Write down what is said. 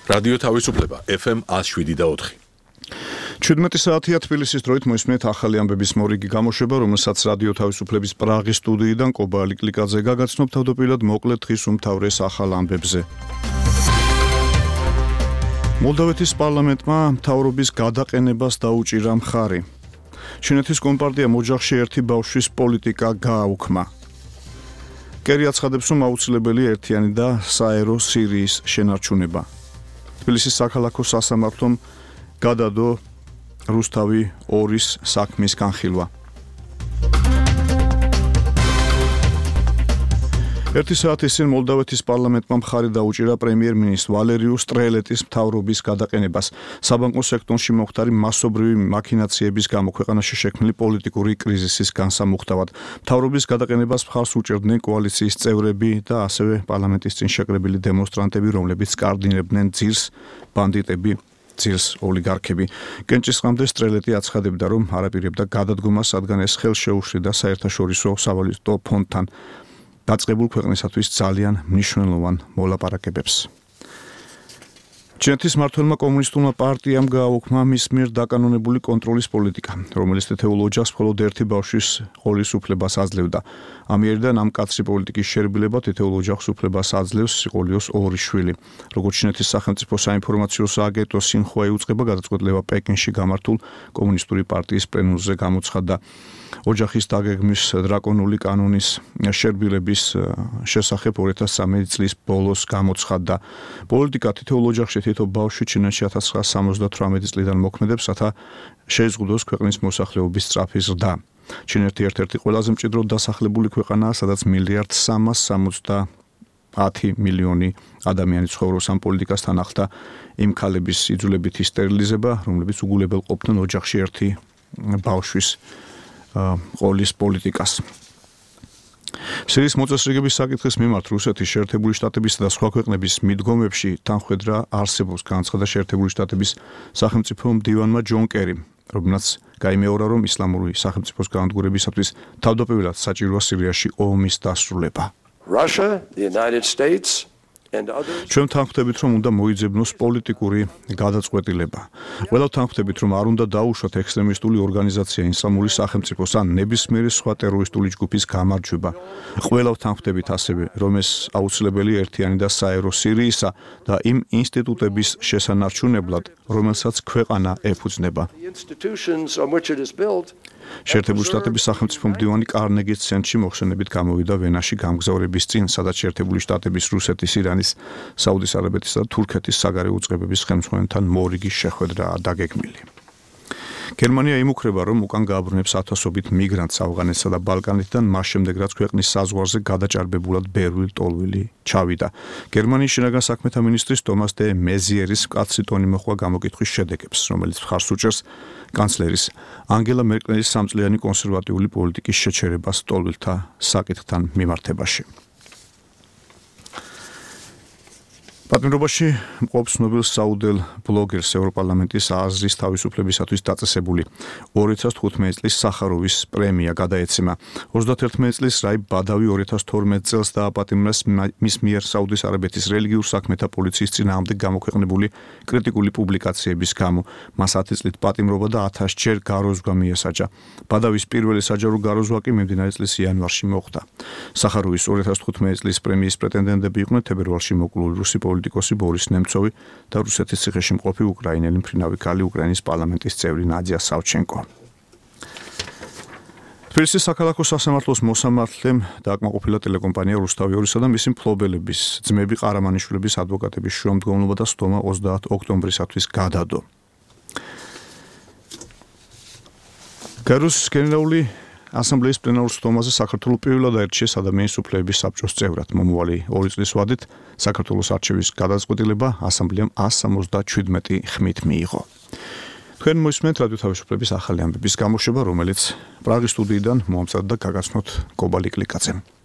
რადიო თავისუფლება FM 107.4. 17 საათია თბილისის დროით მოისმენთ ახალი ამბების მორიგი გამოშვება, რომელსაც რადიო თავისუფლების პრაღის სტუდიიდან კობა ლიკლიკაძე გაგაცნობ თავდაპირველად მოკლედ დღის უმთავრეს ახალ ამბებზე. მოლდავეთის პარლამენტმა მთავრობის გადაყენებას დაუჭირა მხარი. ჩინეთის კომპარტიამ ოჯახში ერთი ბავშვის პოლიტიკა გააუქმა. კერი აცხადებს, რომ აუცილებელი ერთიანი და საერო სირიის შენარჩუნება. თბილისის საქალაქო სასამართლომ გადადო რუსთავი 2-ის საქმის განხილვა. ერთი საათის წინ მოლდავეთის პარლამენტმა მხარი დაუჭირა პრემიერ-მინისტრ ვალერიუს ტრელეტის მთავრობის გადაყენებას. საბანკო სექტორში მომხდარი მასობრივი მაქინაციების გამო ქვეყანაში შექმნილი პოლიტიკური კრიზისის განსამუხტავად. მთავრობის გადაყენებას მხარს უჭერდნენ კოალიციის წევრები და ასევე პარლამენტის წინ შეკრებილი დემონსტრანტები, რომლებიც კარდინებდნენ ძირს ბანდიტები. ძილს ოლიგარქები. კენჭისყამდე ტრელეტი აცხადებდა, რომ არაპირებდა გადადგომას, რადგან ეს ხელშეუშლიდა საერთაშორისო სავალუტო ფონდთან დაწყებულ ქვეყნისათვის ძალიან მნიშვნელოვან მოლაპარაკებებს. ჩინეთის მმართველმა კომუნისტურმა პარტიამ გააუქმა მის მიერ დაკანონებული კონტროლის პოლიტიკა, რომელიც თითოეულ ოჯახს მხოლოდ ერთი ბავშვის ყოლის უფლებას აძლევდა. ამიერიდან ამ კაცრი პოლიტიკის შერბილება თითოეულ ოჯახს უფლებას აძლევს სიყოლიოს 2 შვილი. როგორც ჩინეთის სახელმწიფო საინფორმაციო სააგენტო სინხუა იუწყება, გადაწყვეტილება პეკინში გამართულ კომუნისტური პარტიის პლენუმზე გამოცხადდა. ოჯახის დაგეგმვის დრაკონული კანონის შერბილების შესახებ 2013 წლის ბოლოს გამოცხადდა. პოლიტიკა თითოეულ ოჯახში თითო ბავშვი ჩინეთში 1978 წლიდან მოქმედებს, რათა შეიზღუდოს ქვეყნის მოსახლეობის სწრაფი ზრდა. ჩინეთი ერთ-ერთი ყველაზე მჭიდროდ დასახლებული ქვეყანაა, სადაც 1,370 მილიონი ადამიანი ცხოვრობს. ამ პოლიტიკასთან ახლდა იმ ქალების იძულებითი სტერილიზება, რომლებიც უგულებელყოფდნენ ოჯახში ერთი ბავშვის ყოლის პოლიტიკას. სირიის მოწესრიგების საკითხის მიმართ რუსეთის, შეერთებული შტატებისა და სხვა ქვეყნების მიდგომებში თანხმედრა არსებობს, განაცხადა შეერთებული შტატების სახელმწიფო მდივანმა ჯონ კერიმ, რომელმაც გაიმეორა, რომ ისლამური სახელმწიფოს განადგურებისათვის თავდაპირველად საჭიროა სირიაში ომის დასრულება. ჩვენ თანხმდებით, რომ უნდა მოიძებნოს პოლიტიკური გადაწყვეტილება. ყველა თანხმდებით, რომ არ უნდა დაუშვათ ექსტრემისტული ორგანიზაცია ისლამური სახელმწიფოს ან ნებისმიერი სხვა ტერორისტული ჯგუფის გამარჯვება. ყველა თანხმდებით ასევე, რომ ეს აუცილებელი ერთიანი და საერო სირიისა და იმ ინსტიტუტების შესანარჩუნებლად, რომელსაც ქვეყანა ეფუძნება. შეერთებული შტატების სახელმწიფო მდივანი კარნეგის ცენტრში მოხსენებით გამოვიდა ვენაში გამგზავრების წინ, სადაც შეერთებული შტატების, რუსეთის, ირანის, საუდის არაბეთისა და თურქეთის საგარეო უწყებების ხელმძღვანელთან მორიგი შეხვედრაა დაგეგმილი. გერმანია იმუქრება, რომ უკან გააბრუნებს ათასობით მიგრანტს ავღანეთსა და ბალკანეთიდან, მას შემდეგ რაც ქვეყნის საზღვარზე გადაჭარბებულად ბერვი ლტოლვილი ჩავიდა. გერმანიის შინაგან საქმეთა მინისტრის ტომას დე მეზიერის მკაცრი ტონი მოხდა გამოკითხვის შედეგებს, რომელიც მხარს უჭერს კანცლერის ანგელა მერკელის სამწლიანი კონსერვატიული პოლიტიკის შეჩერებას ლტოლვილთა საკითხთან მიმართებაში. პატიმრობაში მყოფს ცნობილ საუდელ ბლოგერს ევროპარლამენტის აზრის თავისუფლებისათვის დაწესებული 2015 წლის სახაროვის პრემია გადაეცემა. 31 წლის რაიბ ბადავი 2012 წელს დააპატიმრეს მის მიერ საუდის არაბეთის რელიგიურ საქმეთა პოლიციის წინააღმდეგ გამოქვეყნებული კრიტიკული პუბლიკაციების გამო. მას 10 წლით პატიმრობა და 1000 ჯერ გაროზვა მიესაჯა. ბადავის პირველი საჯარო გაროზვა კი მიმდინარე წლის იანვარში მოხდა. სახაროვის 2015 წლის პრემიის პრეტენდენტები იყვნენ თებერვალში მოკლული რუსი პოლიტიკოსი ბორის ნემცოვი და რუსეთის ციხეში მყოფი უკრაინელი მფრინავი ქალი უკრაინის პარლამენტის წევრი ნადია სავჩენკო. თბილისის საქალაქო სასამართლოს მოსამართლემ დააკმაყოფილა ტელეკომპანია რუსთავი 2-სა და მისი მფლობელების ძმები ყარამანიშვილების ადვოკატების შრომდგომლობა და სტომა 30 ოქტომბრისათვის გადადო. გარუს გენერალური ასამბლეის პლენარულ სტომაზე საქართველოს პირველად აირჩიეს ადამიანის უფლებების საბჭოს წევრად. მომავალი 2 წლის ვადით საქართველოს არჩევის გადაწყვეტილება ასამბლეამ 177 ხმით მიიღო. თქვენ მოისმენთ რადიო თავისუფლების ახალი ამბების გამოშვება, რომელიც პრაღის სტუდიიდან მოამზადდა გაგაცნობთ კობა ლიკლიკაძემ.